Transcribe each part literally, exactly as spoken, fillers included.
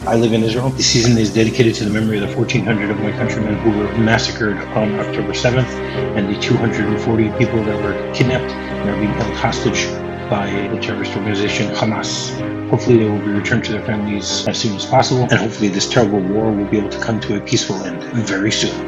I live in Israel. The season is dedicated to the memory of the fourteen hundred of my countrymen who were massacred on October seventh and the two hundred forty people that were kidnapped and are being held hostage by the terrorist organization Hamas. Hopefully they will be returned to their families as soon as possible, and hopefully this terrible war will be able to come to a peaceful end very soon.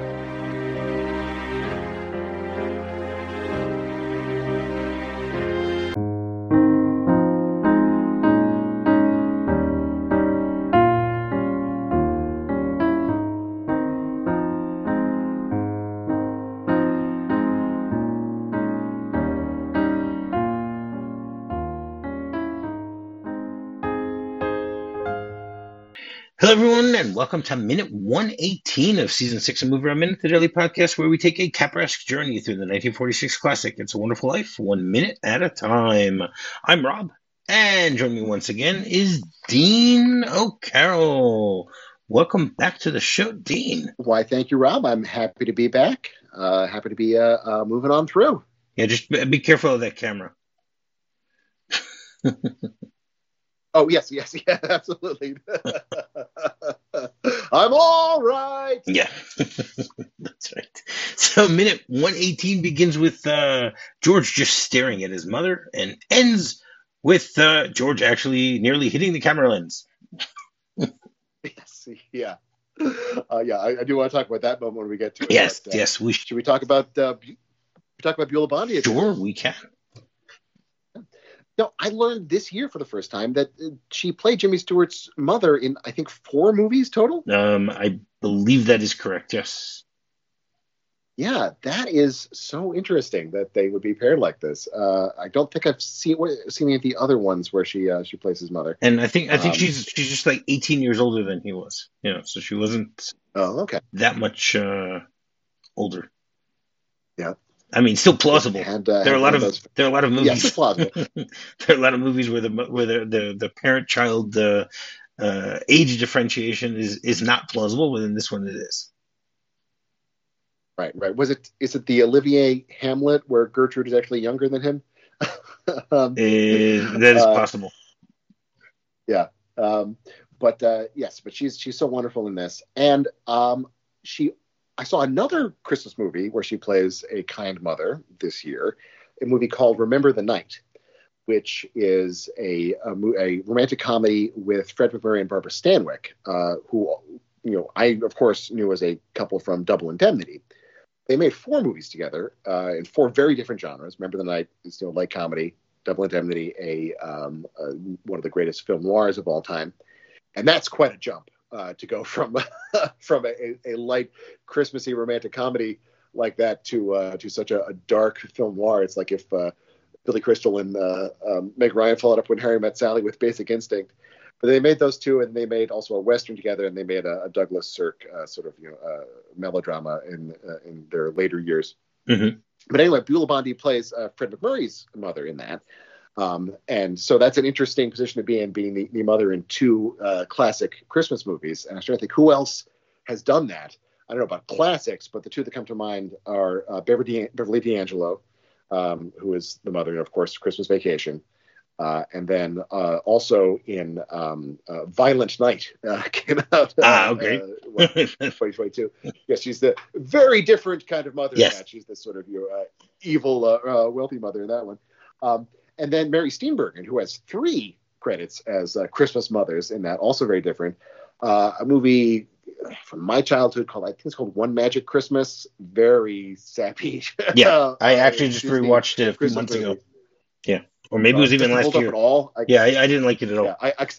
Hello, everyone, and welcome to minute one eighteen of season six of Movie Around Minute, the daily podcast where we take a Capra-esque journey through the nineteen forty-six classic It's a Wonderful Life, one minute at a time. I'm Rob, and joining me once again is Dean O'Carroll. Welcome back to the show, Dean. Why, thank you, Rob. I'm happy to be back. Uh, happy to be uh, uh, moving on through. Yeah, just be careful of that camera. Oh, yes, yes, yeah, absolutely. I'm all right. Yeah, that's right. So minute one eighteen begins with uh, George just staring at his mother and ends with uh, George actually nearly hitting the camera lens. Yes, yeah. Uh, yeah, I, I do want to talk about that moment when we get to it. Yes, but, uh, yes. We should we talk about uh, talk about Beulah Bondi? Sure, we can. No, I learned this year for the first time that she played Jimmy Stewart's mother in, I think, four movies total. Um, I believe that is correct, yes. Yeah, that is so interesting that they would be paired like this. Uh, I don't think I've seen seen any of the other ones where she uh, she plays his mother. And I think I think um, she's she's just like eighteen years older than he was. You know, so she wasn't oh, okay. that much uh, older. Yeah. I mean, still plausible. And, uh, there are a lot of those... there are a lot of movies. Yes, it's plausible. There are a lot of movies where the where the the, the parent-child uh, uh, age differentiation is, is not plausible, but in this one it is. Right, right. Was it is it the Olivier Hamlet where Gertrude is actually younger than him? um, uh, that is uh, possible. Yeah, um, but uh, yes, but she's she's so wonderful in this, and um, she. I saw another Christmas movie where she plays a kind mother this year, a movie called Remember the Night, which is a a, a romantic comedy with Fred MacMurray and Barbara Stanwyck, uh, who you know I of course knew as a couple from Double Indemnity. They made four movies together uh, in four very different genres. Remember the Night is you know light comedy, Double Indemnity, a, um, a one of the greatest film noirs of all time, and that's quite a jump. Uh, to go from from a, a light Christmassy romantic comedy like that to uh, to such a, a dark film noir. It's like if uh, Billy Crystal and uh, um, Meg Ryan followed up When Harry Met Sally with Basic Instinct. But they made those two, and they made also a Western together, and they made a, a Douglas Sirk uh, sort of you know uh, melodrama in uh, in their later years. Mm-hmm. But anyway, Beulah Bondi plays uh, Fred MacMurray's mother in that. Um, and so that's an interesting position to be in, being the, the mother in two uh, classic Christmas movies. And I'm trying to think who else has done that. I don't know about classics, but the two that come to mind are uh, Beverly, Beverly D'Angelo, um, who is the mother, of course, Christmas Vacation. Uh, and then uh, also in um, uh, Violent Night uh, came out. Uh, ah, okay. uh, well, twenty twenty-two. Yes, she's the very different kind of mother yes. in that. She's the sort of you know, uh, evil, uh, uh, wealthy mother in that one. Um, And then Mary Steenburgen, who has three credits as uh, Christmas mothers in that, also very different. Uh, a movie from my childhood called, I think it's called One Magic Christmas. Very sappy. Yeah, I actually just Disney rewatched it a few Christmas months movie. ago. Yeah, or maybe uh, it was even last year. At all. I, yeah, I, I didn't like it at all. Yeah, I, I,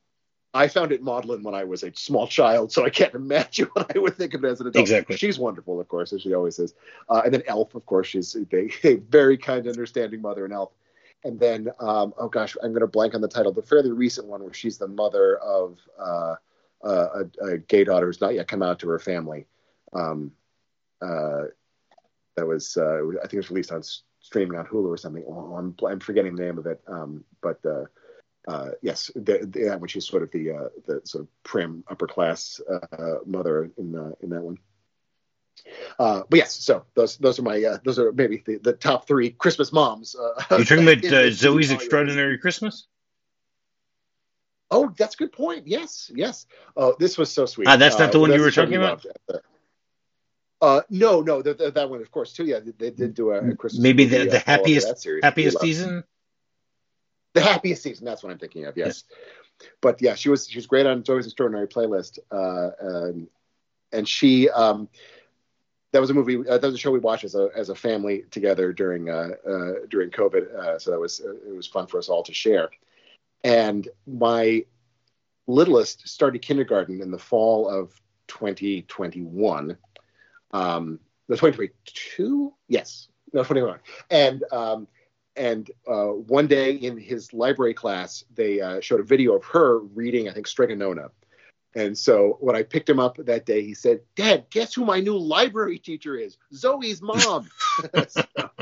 I found it maudlin when I was a small child, so I can't imagine what I would think of it as an adult. Exactly. She's wonderful, of course, as she always is. Uh, and then Elf, of course, she's a, a very kind, understanding mother in Elf. And then, um, oh gosh, I'm going to blank on the title, the fairly recent one where she's the mother of uh, uh, a, a gay daughter who's not yet come out to her family. Um, uh, that was, uh, I think it was released on streaming on Hulu or something. Oh, I'm, I'm forgetting the name of it. Um, but uh, uh, yes, the, the, that one, she's sort of the uh, the sort of prim upper class uh, mother in uh, in that one. Uh, but yes, so those those are my uh, those are maybe the, the top three Christmas moms. Uh, You're talking about uh, Zoe's Extraordinary Christmas? Oh, that's a good point. Yes, yes. Oh, this was so sweet. Ah, that's not uh, the one that's you were the show talking he about? loved. Uh, no, no, the, the, that one, of course, too. Yeah, they did do a, a Christmas Maybe the movie the uh, follow to happiest that series. We happiest loved season. the happiest season. That's what I'm thinking of. Yes, Yeah. but yeah, she was she was great on Zoe's Extraordinary Playlist, uh, um, and she um, that was a movie. Uh, that was a show we watched as a as a family together during uh, uh, during COVID. Uh, so that was uh, it was fun for us all to share. And my littlest started kindergarten in the fall of twenty twenty-one. Um, the twenty twenty-two, yes, no twenty-one, and um, and uh, one day in his library class, they uh, showed a video of her reading, I think, Strega Nona. And so when I picked him up that day, he said, "Dad, guess who my new library teacher is? Zoe's mom." So,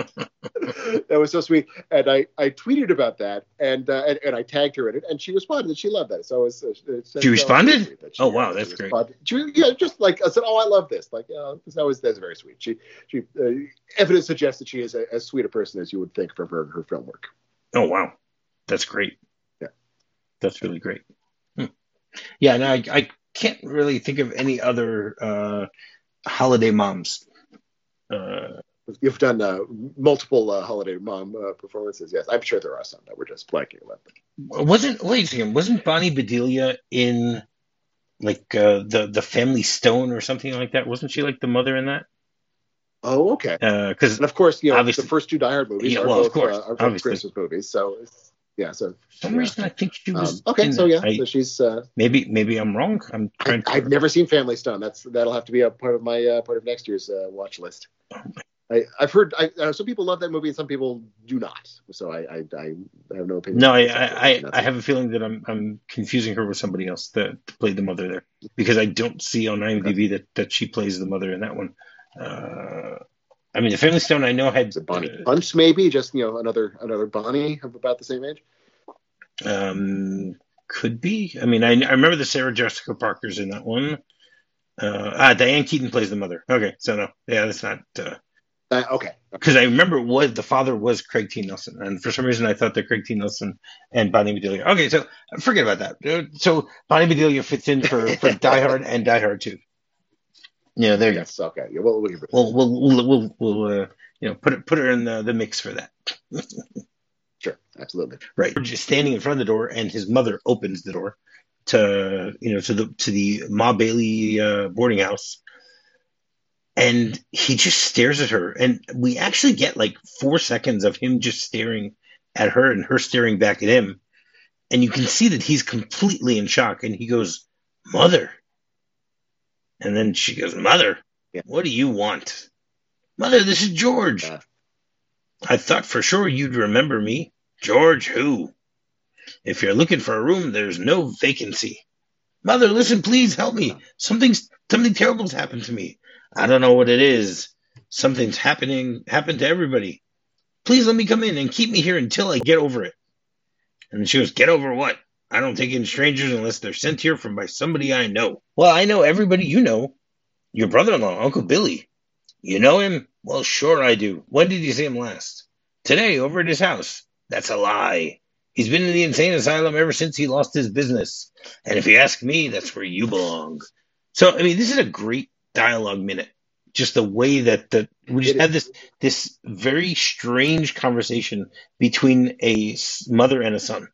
that was so sweet. And I, I tweeted about that, and, uh, and and I tagged her in it, and she responded that she loved that. So it was, it was, She responded? So she, oh, wow, uh, that's great. She, yeah, just like I said, oh, I love this. Like, uh, that was that's very sweet. She she uh, evidence suggests that she is a, as sweet a person as you would think from her her film work. Oh, wow, that's great. Yeah, that's really great. Hmm. Yeah, and I I can't really think of any other uh, holiday moms. Uh, You've done uh, multiple uh, holiday mom uh, performances. Yes, I'm sure there are some that we're just blanking about. Wasn't wait a second? Wasn't Bonnie Bedelia in like uh, the the Family Stone or something like that? Wasn't she like the mother in that? Oh, okay. Because uh, and of course, you know, the first two Die Hard movies yeah, are, well, both, of course, uh, are both Christmas movies. So yeah, so for some yeah. reason I think she was um, okay. in So yeah, I, so she's uh, maybe maybe I'm wrong. I'm trying. I, to I've never seen Family Stone. That's that'll have to be a part of my uh, part of next year's uh, watch list. I, I've heard I, uh, some people love that movie and some people do not. So I I, I have no opinion. No, I I, I, I have a feeling that I'm I'm confusing her with somebody else that played the mother there, because I don't see on IMDb okay. that, that she plays the mother in that one. Uh, I mean, the Family Stone I know had Bonnie uh, Bunch, maybe just you know another another Bonnie of about the same age. Um, could be. I mean, I, I remember the Sarah Jessica Parker's in that one. Uh, ah, Diane Keaton plays the mother. Okay, so no, yeah, that's not. Uh, Uh, okay. Because I remember what the father was Craig T. Nelson, and for some reason I thought that Craig T. Nelson and Bonnie Bedelia. Okay, so forget about that. So Bonnie Bedelia fits in for, for Die Hard and Die Hard two. Yeah, there you yes, go. Okay. Yeah, we'll we'll we'll we'll we'll, we'll, we'll uh, you know put it put her in the, the mix for that. Sure, absolutely. Right. We're just standing in front of the door, and his mother opens the door to you know to the to the Ma Bailey uh, boarding house. And he just stares at her. And we actually get like four seconds of him just staring at her and her staring back at him. And you can see that he's completely in shock. And he goes, "Mother." And then she goes, "Mother, yeah. What do you want?" "Mother, this is George." Yeah. "I thought for sure you'd remember me." "George who?" "If you're looking for a room, there's no vacancy." "Mother, listen, please help me. Something's, something terrible's happened to me. I don't know what it is. Something's happening, happened to everybody. Please let me come in and keep me here until I get over it." And she goes, "Get over what? I don't take in strangers unless they're sent here from by somebody I know." "Well, I know everybody you know. Your brother-in-law, Uncle Billy." "You know him?" "Well, sure I do. When did you see him last?" "Today, over at his house." "That's a lie. He's been in the insane asylum ever since he lost his business. And if you ask me, that's where you belong." So, I mean, this is a great dialogue minute. Just the way that that we just had this this very strange conversation between a mother and a son.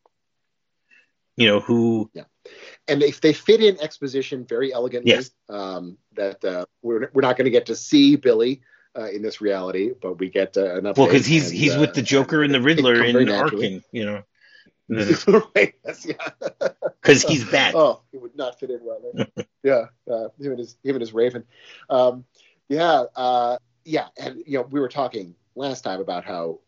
You know, who yeah, and they they fit in exposition very elegantly. Yes. Um, that uh, we're we're not going to get to see Billy uh, in this reality, but we get uh, an update. Well, because he's and, he's uh, with the Joker and the Riddler in Arkham. You know. Right, yes, yeah. Because he's bad. Oh, he would not fit in well there. yeah, uh, him and his him and his Raven. Um, yeah, uh, yeah, and you know we were talking last time about how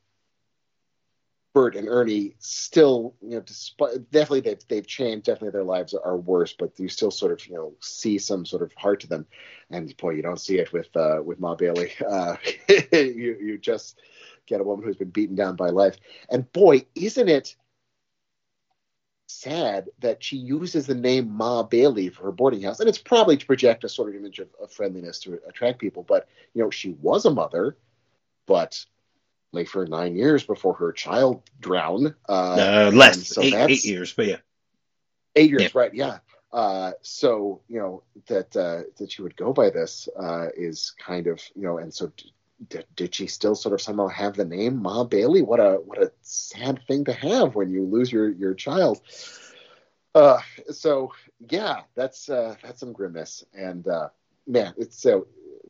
Bert and Ernie still, you know, despite, definitely they've they've changed. Definitely their lives are worse, but you still sort of you know see some sort of heart to them. And boy, you don't see it with uh, with Ma Bailey. Uh, you you just get a woman who's been beaten down by life. And boy, isn't it sad that she uses the name Ma Bailey for her boarding house, and it's probably to project a sort of image of, of friendliness to attract people. But you know, she was a mother, but like for nine years before her child drowned. Uh, uh, less so eight, eight years, but yeah, Eight Yeah. years, right? Yeah. Uh, so you know that uh, that she would go by this uh, is kind of you know, and so d- did she still sort of somehow have the name Ma Bailey? What a what a sad thing to have when you lose your your child. Uh, so yeah, that's uh, that's some grimness, and uh, man, it's so.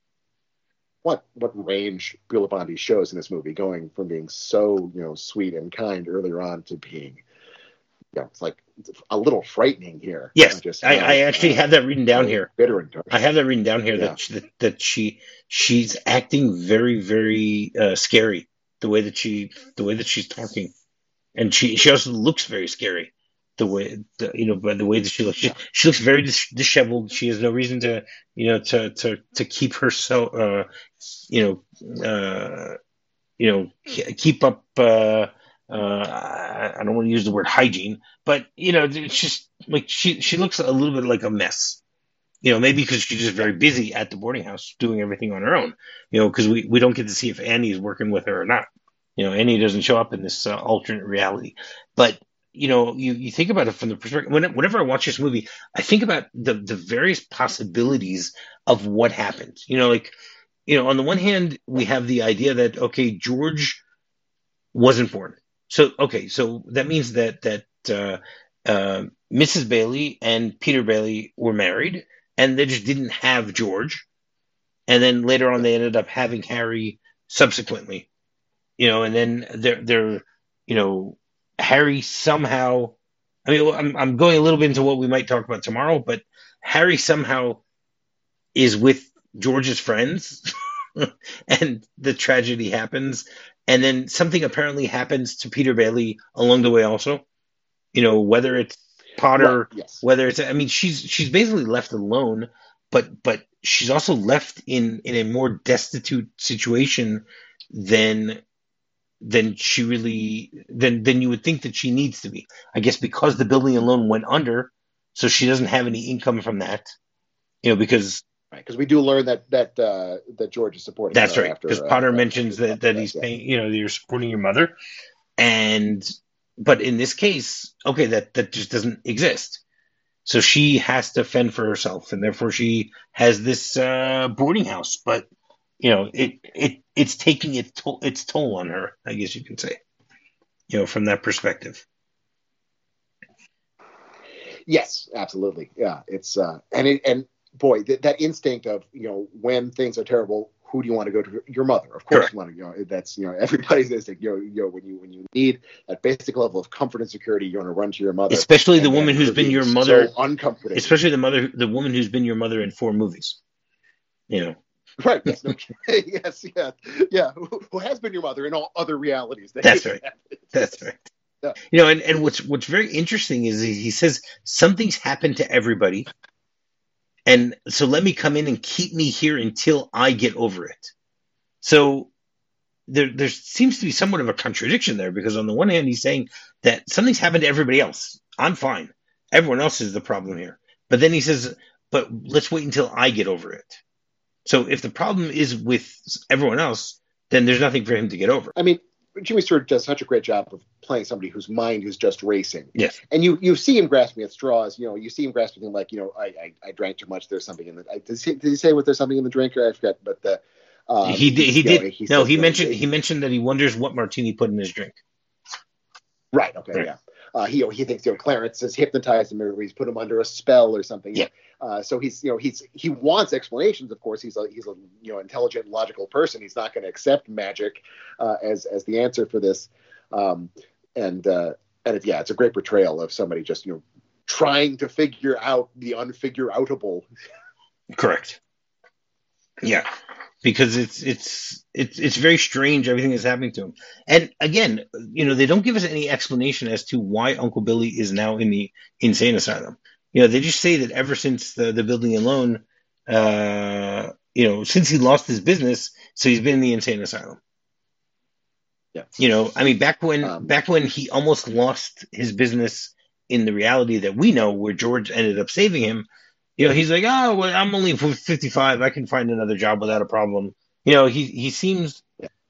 What what range Beulah Bondi shows in this movie, going from being so you know sweet and kind earlier on to being, you know, it's like a little frightening here. Yes, uh, just I, how I actually uh, have that written down how here. bitter and dark. I have that written down here Yeah. that she, that, that she she's acting very very uh, scary the way that she the way that she's talking, and she she also looks very scary the way the, you know by the way that she looks. She, she looks very dis- disheveled. She has no reason to you know to to to keep herself uh, you know uh, you know ke- keep up. Uh, uh, I I don't want to use the word hygiene, but you know it's just like she she looks a little bit like a mess. You know, maybe because she's just very busy at the boarding house doing everything on her own. You know, because we, we don't get to see if Annie is working with her or not. You know, Annie doesn't show up in this uh, alternate reality. But, you know, you, you think about it from the perspective, when, whenever I watch this movie, I think about the, the various possibilities of what happened. You know, like, you know, on the one hand, we have the idea that, okay, George wasn't born. So, okay, so that means that, that, uh, uh, Missus Bailey and Peter Bailey were married, and they just didn't have George. And then later on, they ended up having Harry subsequently, you know, and then they're, they're, you know, Harry somehow, I mean, I'm, I'm going a little bit into what we might talk about tomorrow, but Harry somehow is with George's friends and the tragedy happens. And then something apparently happens to Peter Bailey along the way also, you know, whether it's Potter, Right, yes. whether it's, I mean, she's, she's basically left alone, but, but she's also left in, in a more destitute situation than, than she really, than, than you would think that she needs to be. I guess because the building alone went under, so she doesn't have any income from that, you know, because Right, because we do learn that that uh, that George is supporting that's her right. after Because uh, Potter after mentions after that, that he's yeah. paying, you know, you're supporting your mother. And, but in this case, okay, that, that just doesn't exist. So she has to fend for herself, and therefore she has this uh, boarding house. But you know, it it it's taking its toll, its toll on her, I guess you can say. You know, from that perspective. Yes, absolutely. Yeah, it's uh, and it, and boy, th- that instinct of you know when things are terrible, who do you want to go to? Your mother, of course. Correct. You want to, you know, that's you know everybody's instinct. You know, you know when you when you need that basic level of comfort and security, you want to run to your mother, Especially the and woman then who's her been being your mother, so uncomforting. especially the mother, the woman who's been your mother in four movies. You know. Right. Yes. No, yes. Yeah. Yeah. Who, who has been your mother in all other realities? That That's you right. have. That's right. Yeah. You know, and, and what's what's very interesting is he he says something's happened to everybody, and so let me come in and keep me here until I get over it. So there there seems to be somewhat of a contradiction there, because on the one hand he's saying that something's happened to everybody else. I'm fine. Everyone else is the problem here. But then he says, but let's wait until I get over it. So if the problem is with everyone else, then there's nothing for him to get over. I mean, Jimmy Stewart does such a great job of playing somebody whose mind is just racing. Yes. And you you see him grasping at straws. You know, you see him grasping like, you know, I I, I drank too much. There's something in the. I, did, he, did he say what there's something in the drink? I forget. But the um, he did. He you know, did. he no, says, he you know, mentioned. he, He mentioned that he wonders what martini put in his drink. Right. Okay. Right. Yeah. Uh, he he thinks you know Clarence has hypnotized him, or he's put him under a spell or something. Yeah. Uh, so he's you know he's he wants explanations. Of course, he's a he's a you know intelligent, logical person. He's not going to accept magic uh, as as the answer for this. Um, and uh, and it, yeah, it's a great portrayal of somebody just you know trying to figure out the unfigure-outable. Correct. Yeah, because it's it's it's it's very strange everything that's happening to him. And again, you know, they don't give us any explanation as to why Uncle Billy is now in the insane asylum. You know, they just say that ever since the the building alone, uh, you know, since he lost his business, so he's been in the insane asylum. Yeah. You know, I mean, back when Um, back when he almost lost his business in the reality that we know, where George ended up saving him. You know, he's like, oh, well, I'm only fifty-five. I can find another job without a problem. You know, he he seems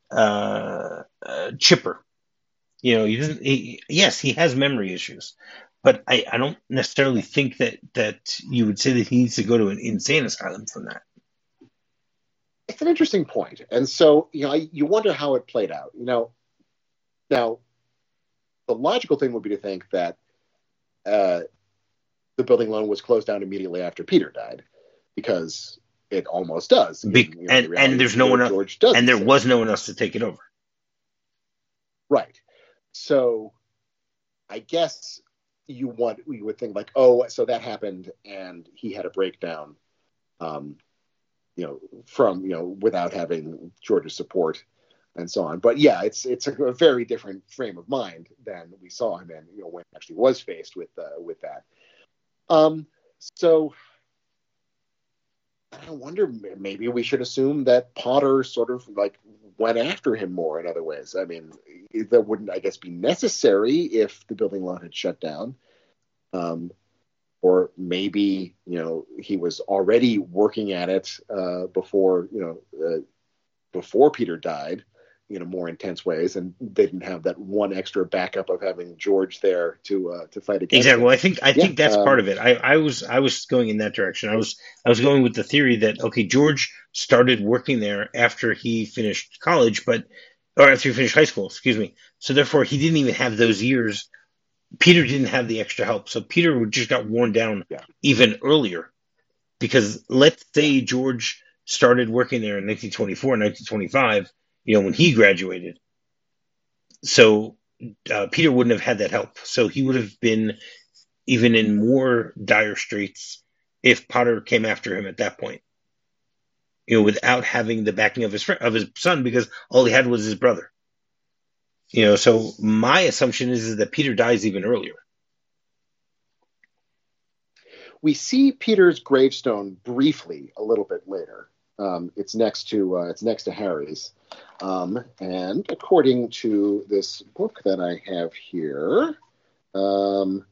uh, uh, chipper. You know, he doesn't. He, yes, he has memory issues, but I, I don't necessarily think that that you would say that he needs to go to an insane asylum from that. It's an interesting point, and so you know, I, you wonder how it played out. You know, now the logical thing would be to think that uh, the building loan was closed down immediately after Peter died, because it almost does. Be- you know, and the and there's no one else, George does, and there was no one else to take it over. Right. So, I guess you want you would think like, oh, so that happened, and he had a breakdown, um, you know, from you know without having George's support, and so on. But yeah, it's it's a, a very different frame of mind than we saw him in, you know, when he actually was faced with uh, with that. Um, so I wonder, maybe we should assume that Potter sort of like went after him more in other ways. I mean, that wouldn't, I guess, be necessary if the building loan had shut down. Um, or maybe, you know, he was already working at it uh, before, you know, uh, before Peter died in a more intense ways, and they didn't have that one extra backup of having George there to uh, to fight against. Exactly. Him. Well, I think I yeah, think that's um, part of it. I, I was I was going in that direction. I was I was going with the theory that okay, George started working there after he finished college, but or after he finished high school, excuse me. So therefore, he didn't even have those years. Peter didn't have the extra help, so Peter just got worn down yeah. even earlier. Because let's say George started working there in nineteen twenty-four, nineteen twenty-five, you know, when he graduated. So uh, Peter wouldn't have had that help. So he would have been even in more dire straits if Potter came after him at that point. You know, without having the backing of his friend, of his son, because all he had was his brother. You know, so my assumption is, is that Peter dies even earlier. We see Peter's gravestone briefly a little bit later. Um, it's next to uh, it's next to Harry's, um, and according to this book that I have here, um,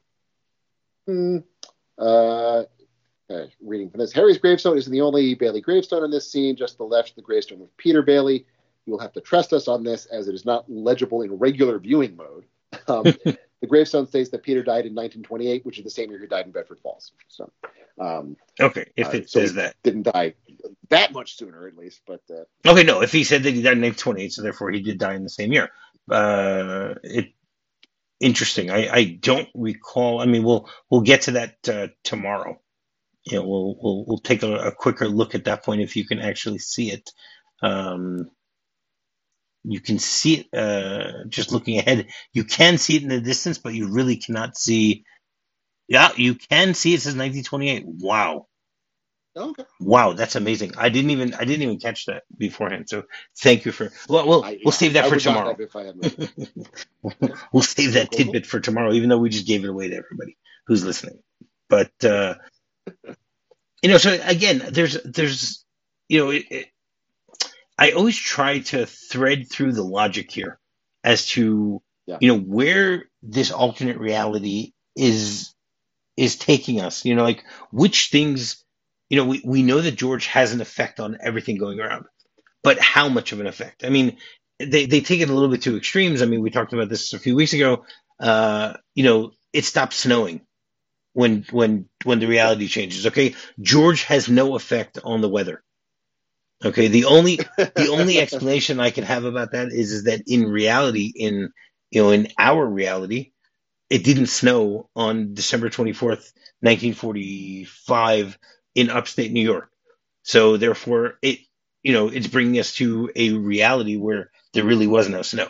uh, okay, reading from this, Harry's gravestone is the only Bailey gravestone in this scene. Just to the left, the gravestone of Peter Bailey. You will have to trust us on this, as it is not legible in regular viewing mode. Um, The gravestone states that Peter died in nineteen twenty-eight, which is the same year he died in Bedford Falls. So, um, okay, if it uh, so says that, didn't die that much sooner, at least. But uh, okay, no, if he said that he died in nineteen twenty-eight, so therefore he did die in the same year. Uh, it interesting. I, I don't recall. I mean, we'll we'll get to that uh, tomorrow. You know, we'll we'll we'll take a, a quicker look at that point if you can actually see it. Um, You can see it uh, just looking ahead. You can see it in the distance, but you really cannot see. Yeah, you can see it says nineteen twenty-eight. Wow. Okay. Wow, that's amazing. I didn't even I didn't even catch that beforehand. So thank you for. Well, we'll, I, we'll save that I for tomorrow. We'll save that cool, tidbit cool. for tomorrow, even though we just gave it away to everybody who's listening. But uh, you know, so again, there's there's you know. It, it, I always try to thread through the logic here as to, yeah. you know, where this alternate reality is is taking us. You know, like which things, you know, we, we know that George has an effect on everything going around, but how much of an effect? I mean, they, they take it a little bit to extremes. I mean, we talked about this a few weeks ago. Uh, you know, it stops snowing when when when the reality changes. Okay, George has no effect on the weather. Okay, the only the only explanation I can have about that is is that in reality, in you know, in our reality, it didn't snow on December twenty-fourth, nineteen forty-five in upstate New York. So therefore, it you know, it's bringing us to a reality where there really was no snow.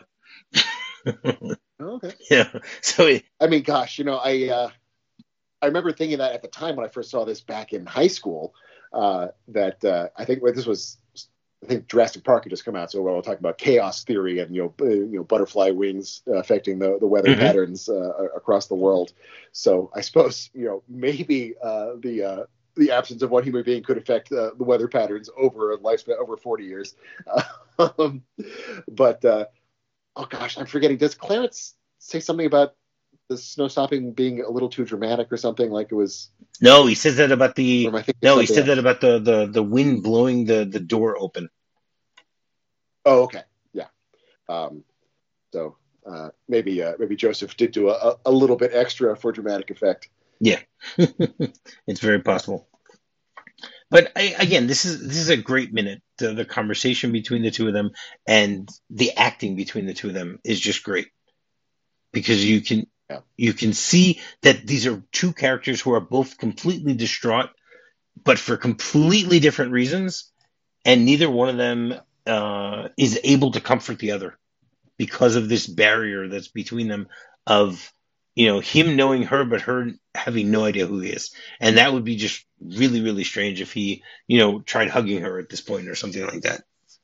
Okay. Yeah. So it, I mean, gosh, you know, I uh, I remember thinking that at the time when I first saw this back in high school. Uh, that uh, I think well, this was, I think Jurassic Park had just come out, so we're all talking about chaos theory and you know, uh, you know, butterfly wings uh, affecting the the weather mm-hmm. patterns uh, across the world. So I suppose you know maybe uh, the uh, the absence of one human being could affect uh, the weather patterns over a lifespan over forty years. Um, but uh, oh gosh, I'm forgetting. Does Clarence say something about the snow stopping being a little too dramatic or something, like it was? No, he says that about the. No, he said else? that about the, the, the wind blowing the, the door open. Oh, okay, yeah. Um, so uh, maybe uh, maybe Joseph did do a, a little bit extra for dramatic effect. Yeah, it's very possible. But I, again, this is this is a great minute. The, the conversation between the two of them and the acting between the two of them is just great, because you can Yeah. you can see that these are two characters who are both completely distraught, but for completely different reasons, and neither one of them uh, is able to comfort the other because of this barrier that's between them of, you know, him knowing her, but her having no idea who he is. And that would be just really, really strange if he, you know, tried hugging her at this point or something like that.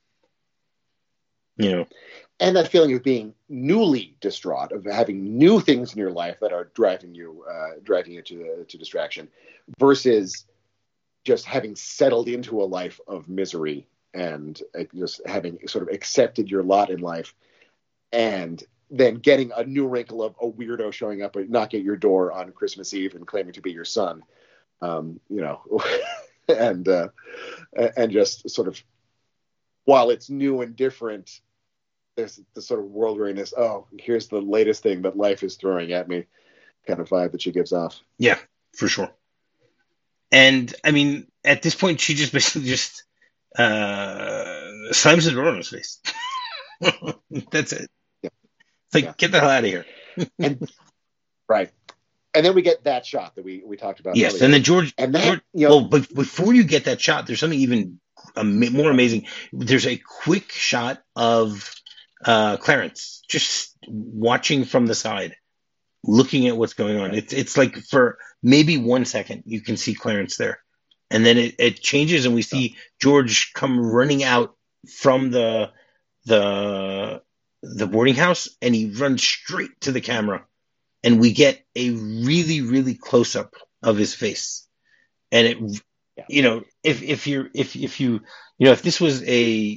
You know, and that feeling of being newly distraught, of having new things in your life that are driving you, uh, driving you to to distraction, versus just having settled into a life of misery and uh, just having sort of accepted your lot in life, and then getting a new wrinkle of a weirdo showing up, knocking at your door on Christmas Eve and claiming to be your son, um, you know, and uh, and just sort of, while it's new and different, there's the sort of world weariness. Oh, here's the latest thing that life is throwing at me, kind of vibe that she gives off. Yeah, for sure. And I mean, at this point, she just basically just uh, slams the door in his face. That's it. Yeah. It's like, yeah. Get the hell out of here. and right. And then we get that shot that we, we talked about. Yes, earlier. and then George. And that, George, you know, well, but before you get that shot, there's something even um, more amazing. There's a quick shot of uh, Clarence just watching from the side, looking at what's going on. It's it's like for maybe one second you can see Clarence there, and then it, it changes, and we see George come running out from the the the boarding house, and he runs straight to the camera, and we get a really really close up of his face, and it yeah. you know if if you're if if you you know if this was a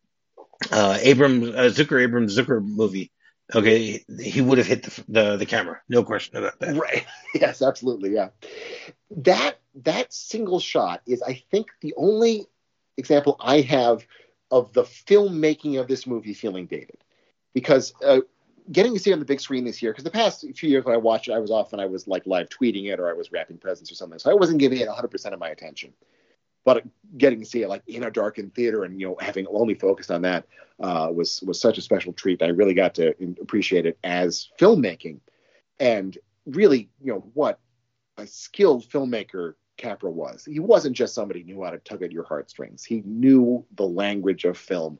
uh, Abrams uh, Zucker Abrams Zucker movie. Okay, he would have hit the, the the camera, no question about that. Right? Yes, absolutely. Yeah, that that single shot is, I think, the only example I have of the filmmaking of this movie feeling dated, because uh, getting to see it on the big screen this year, because the past few years when I watched it, I was often I was like live tweeting it, or I was wrapping presents or something, so I wasn't giving it one hundred percent of my attention. But getting to see it like in a darkened theater and, you know, having only focused on that uh, was was such a special treat. I really got to appreciate it as filmmaking, and really, you know, what a skilled filmmaker Capra was. He wasn't just somebody who knew how to tug at your heartstrings. He knew the language of film,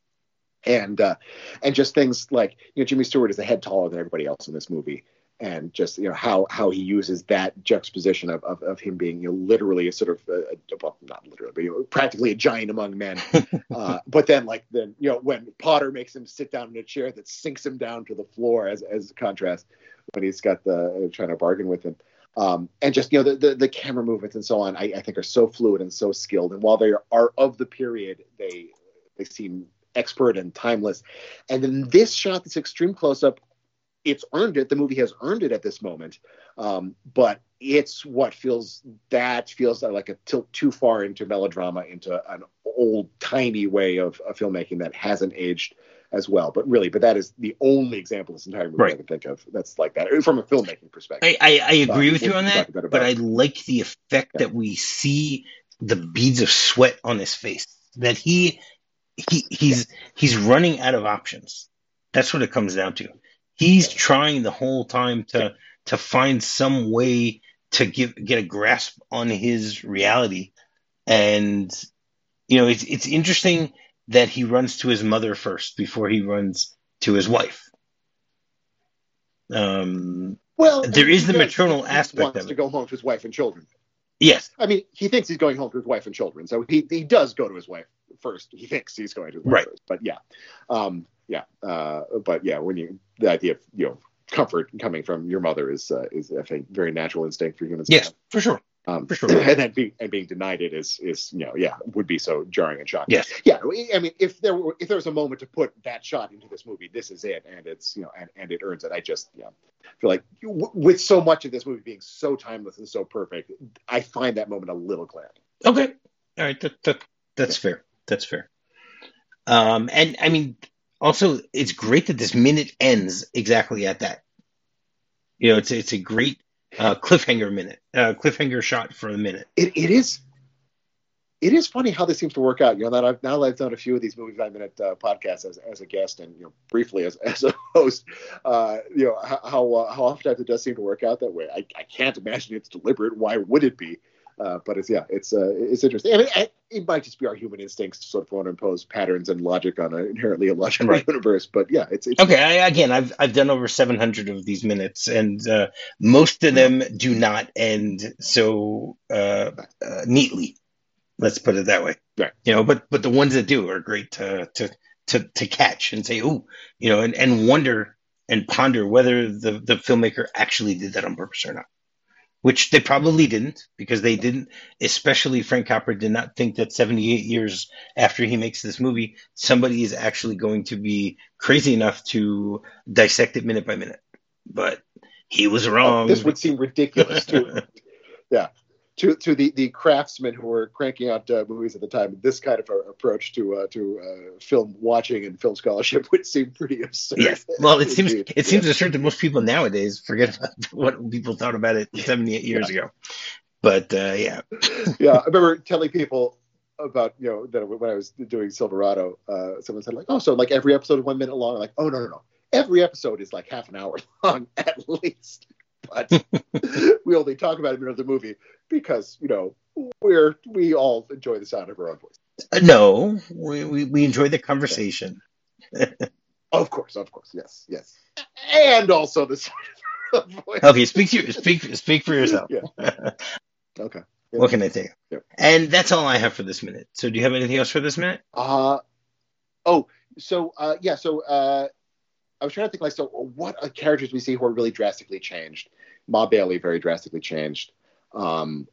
and uh, and just things like, you know, Jimmy Stewart is a head taller than everybody else in this movie. And just, you know, how how he uses that juxtaposition of, of, of him being, you know, literally a sort of, uh, well, not literally, but, you know, practically a giant among men. uh, but then, like, then, you know, when Potter makes him sit down in a chair that sinks him down to the floor as as a contrast, when he's got the uh, trying to bargain with him. Um, and just, you know, the, the, the camera movements and so on, I, I think are so fluid and so skilled. And while they are of the period, they they seem expert and timeless. And then this shot, this extreme close-up, it's earned it. The movie has earned it at this moment. Um, but it's what feels, that feels like a tilt too far into melodrama, into an old, tiny way of, of filmmaking that hasn't aged as well. But really, but that is the only example of this entire movie right. I can think of that's like that from a filmmaking perspective. I, I, I agree uh, with you on that, but I like the effect yeah. that we see the beads of sweat on his face, that he, he he's yeah. he's running out of options. That's what it comes down to. He's yeah. trying the whole time to yeah. to find some way to give get a grasp on his reality, and you know it's it's interesting that he runs to his mother first before he runs to his wife. Um, well, there is the maternal he aspect wants of it. To go home to his wife and children. Yes, I mean he thinks he's going home to his wife and children, so he he does go to his wife first. He thinks he's going to his wife right. first, but yeah. Um, Yeah, uh, but yeah, when you the idea of you know comfort coming from your mother is uh, is I think very natural instinct for humans. Yes, for sure, um, for sure. And then being and being denied it is is you know yeah would be so jarring and shocking. Yes, yeah. I mean, if there were if there was a moment to put that shot into this movie, this is it, and it's you know and, and it earns it. I just yeah feel like w- with so much of this movie being so timeless and so perfect, I find that moment a little glaring. Okay, all right, that, that that's yeah. fair. That's fair. Um, and I mean. Also, it's great that this minute ends exactly at that. You know, it's it's a great uh, cliffhanger minute, uh, cliffhanger shot for a minute. It it is. It is funny how this seems to work out. You know, that I've now that I've done a few of these movie five minute uh, podcasts as, as a guest and you know briefly as, as a host. Uh, you know how how, uh, how oftentimes it does seem to work out that way. I, I can't imagine it's deliberate. Why would it be? Uh, but it's yeah, it's uh, it's interesting. I mean, it might just be our human instincts to sort of want to impose patterns and logic on an inherently illogical right. universe. But yeah, it's, it's okay. I, again, I've I've done over seven hundred of these minutes, and uh, most of them do not end so uh, uh, neatly. Let's put it that way. Right. You know, but but the ones that do are great to to to, to catch and say, oh, you know, and, and wonder and ponder whether the, the filmmaker actually did that on purpose or not. Which they probably didn't, because they didn't, especially Frank Capra did not think that seventy-eight years after he makes this movie, somebody is actually going to be crazy enough to dissect it minute by minute. But he was wrong. Oh, this would seem ridiculous to yeah. To to the, the craftsmen who were cranking out uh, movies at the time, this kind of uh, approach to uh, to uh, film watching and film scholarship would seem pretty absurd. Yes, well, it seems it yeah. seems absurd to most people nowadays. Forget about what people thought about it seventy-eight years yeah. ago. But uh, yeah, yeah, I remember telling people about you know that when I was doing Silverado, uh, someone said like, oh, so like every episode is one minute long. I'm like, oh no no no, every episode is like half an hour long at least. But we only talk about it in the movie because, you know, we're we all enjoy the sound of our own voice. Uh, no, we, we, we enjoy the conversation. Of course, of course, yes, yes. And also the sound of our voice. Okay, speak, to, speak, speak for yourself. Yeah. Okay. Yeah. What can I say? Yeah. And that's all I have for this minute. So do you have anything else for this minute? Uh, oh, so, uh, yeah, so... Uh, I was trying to think, like, so what uh, characters we see who are really drastically changed? Ma Bailey, very drastically changed. Um,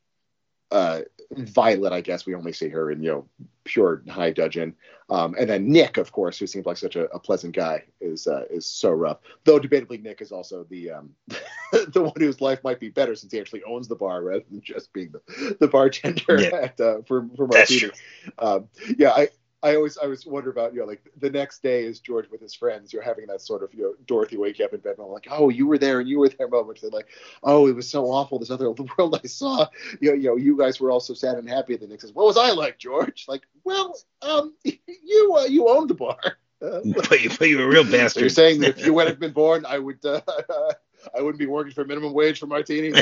uh, Violet, I guess we only see her in, you know, pure high dudgeon. Um, and then Nick, of course, who seems like such a, a pleasant guy, is uh, is so rough. Though, debatably, Nick is also the um, the one whose life might be better since he actually owns the bar rather than just being the, the bartender yeah. at uh, for for Martini. Um, yeah, I. I always, I always wonder about, you know, like the next day is George with his friends. You're having that sort of, you know, Dorothy waking up in bed and I'm like, oh, you were there and you were there moment. And like, oh, it was so awful. This other the world I saw. You know, you know, you guys were all so sad and happy. And then Nick says, what was I like, George? Like, well, um, you, uh, you owned the bar. Uh, but, you, but you were a real bastard. So you're saying that if you hadn't been born, I would, uh, I wouldn't be working for minimum wage for Martini.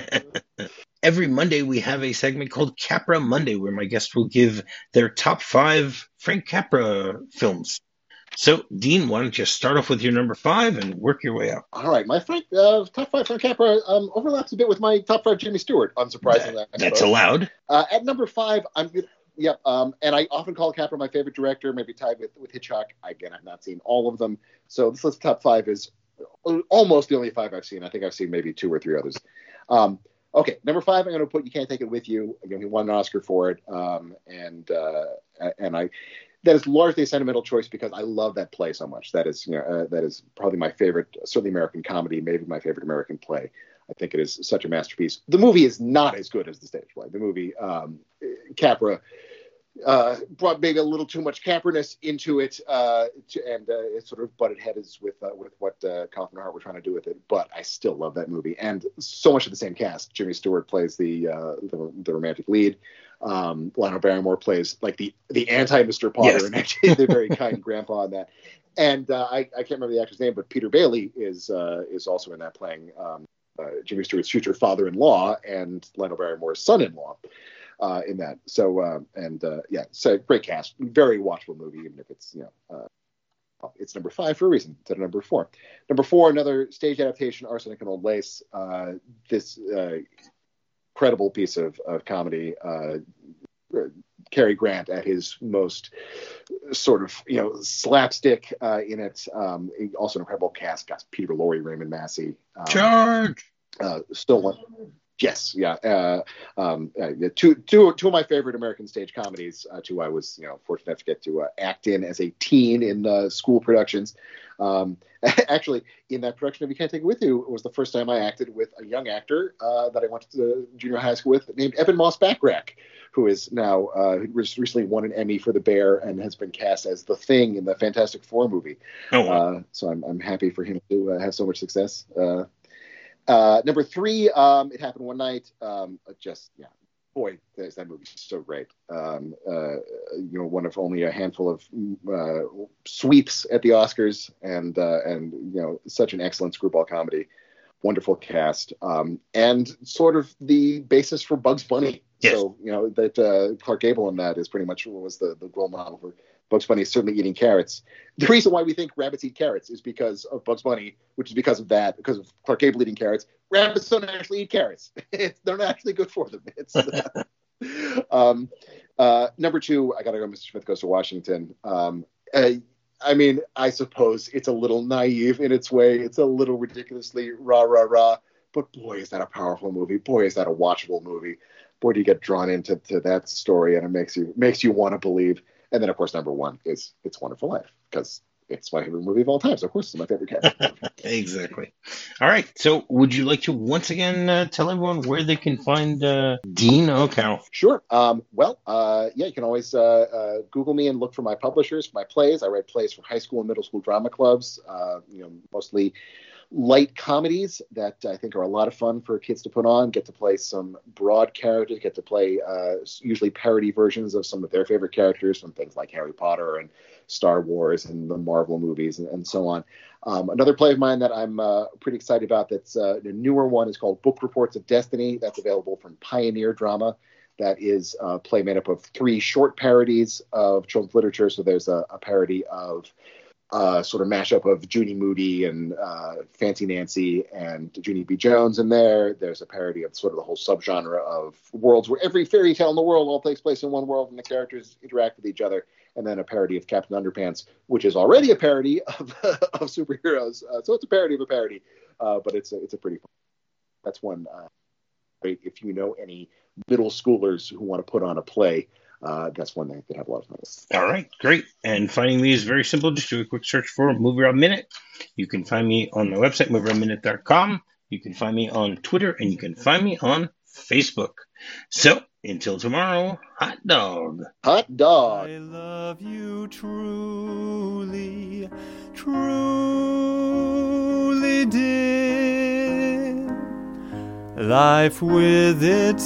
Every Monday, we have a segment called Capra Monday, where my guests will give their top five Frank Capra films. So, Dean, why don't you start off with your number five and work your way up? All right. My Frank, uh, top five Frank Capra um, overlaps a bit with my top five Jimmy Stewart, unsurprisingly. That, that's allowed. Uh, at number five, I'm good. Yep. Um, and I often call Capra my favorite director, maybe tied with, with Hitchcock. Again, I've not seen all of them. So, this list top five is almost the only five I've seen. I think I've seen maybe two or three others. Um, okay, number five, I'm going to put You Can't Take It With You. Again, he won an Oscar for it, um, and uh, and I that is largely a sentimental choice because I love that play so much. That is, you know, uh, that is probably my favorite, certainly American comedy, maybe my favorite American play. I think it is such a masterpiece. The movie is not as good as the stage play. The movie, um, Capra. Uh, brought maybe a little too much Caperness into it, uh, to, and uh, it sort of butted heads with uh, with what uh, Kaufman and Hart were trying to do with it. But I still love that movie, and so much of the same cast. Jimmy Stewart plays the uh, the, the romantic lead. Um, Lionel Barrymore plays like the the anti Mister Potter, yes. and actually the very kind grandpa in that. And uh, I, I can't remember the actor's name, but Peter Bailey is uh, is also in that, playing um, uh, Jimmy Stewart's future father-in-law and Lionel Barrymore's son-in-law. Uh, in that, so uh, and uh, yeah, so great cast, very watchable movie, even if it's you know uh, it's number five for a reason. It's at number four. Number four, another stage adaptation, Arsenic and Old Lace. Uh, this uh, credible piece of, of comedy. Uh, Cary Grant at his most sort of you know slapstick uh, in it. Um, also an incredible cast. Got Peter Lorre, Raymond Massey, um, George. Uh, still one. Yes, yeah. Uh, um, uh, two, two, two of my favorite American stage comedies. Uh, two I was, you know, fortunate enough to get to uh, act in as a teen in uh, school productions. Um, actually, in that production of You Can't Take It With You, it was the first time I acted with a young actor uh, that I went to junior high school with, named Evan Moss Backrack, who is now uh, who recently won an Emmy for The Bear and has been cast as the Thing in the Fantastic Four movie. Oh, wow. uh, so I'm I'm happy for him to uh, have so much success. Uh, uh, number three, um, It Happened One Night. Um, just yeah. Boy, that, that movie's so great. Um, uh, you know, one of only a handful of uh, sweeps at the Oscars, and uh, and you know, such an excellent screwball comedy. Wonderful cast, um, and sort of the basis for Bugs Bunny. Yes. So you know that uh, Clark Gable in that is pretty much what was the the role model for Bugs Bunny. Is certainly eating carrots. The reason why we think rabbits eat carrots is because of Bugs Bunny, which is because of that, because of Clark Gable eating carrots. Rabbits don't actually eat carrots. It's, they're not actually good for them. It's uh, um, uh, number two. I gotta go. Mister Smith Goes to Washington. Um, uh, I mean, I suppose it's a little naive in its way. It's a little ridiculously rah rah rah. But boy, is that a powerful movie. Boy, is that a watchable movie. Boy, do you get drawn into to that story, and it makes you makes you want to believe. And then, of course, number one is It's a Wonderful Life, because it's my favorite movie of all time. So, of course, it's my favorite cast. Exactly. All right. So, would you like to once again uh, tell everyone where they can find uh, Dean O'Carroll? Sure. Um, well, uh, yeah, you can always uh, uh, Google me and look for my publishers, for my plays. I write plays for high school and middle school drama clubs, uh, you know, mostly light comedies that I think are a lot of fun for kids to put on, get to play some broad characters, get to play uh, usually parody versions of some of their favorite characters from things like Harry Potter and Star Wars and the Marvel movies and, and so on. Um, another play of mine that I'm uh, pretty excited about that's uh, the newer one is called Book Reports of Destiny. That's available from Pioneer Drama. That is a play made up of three short parodies of children's literature. So there's a, a parody of Uh, sort of mashup of Junie Moody and uh, Fancy Nancy and Junie B. Jones in there. There's a parody of sort of the whole subgenre of worlds where every fairy tale in the world all takes place in one world and the characters interact with each other. And then a parody of Captain Underpants, which is already a parody of, of superheroes. Uh, so it's a parody of a parody, uh, but it's a, it's a pretty fun. That's one uh, great if you know any middle schoolers who want to put on a play. Uh, that's one that could have a lot of fun. All right, great. And finding me is very simple. Just do a quick search for Movie Rob Minute. You can find me on my website, movie rob minute dot com. You can find me on Twitter, and you can find me on Facebook. So, until tomorrow, hot dog. Hot dog. I love you truly, truly, dear. Life with its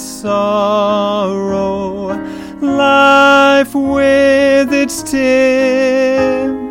sorrow, life with its tears.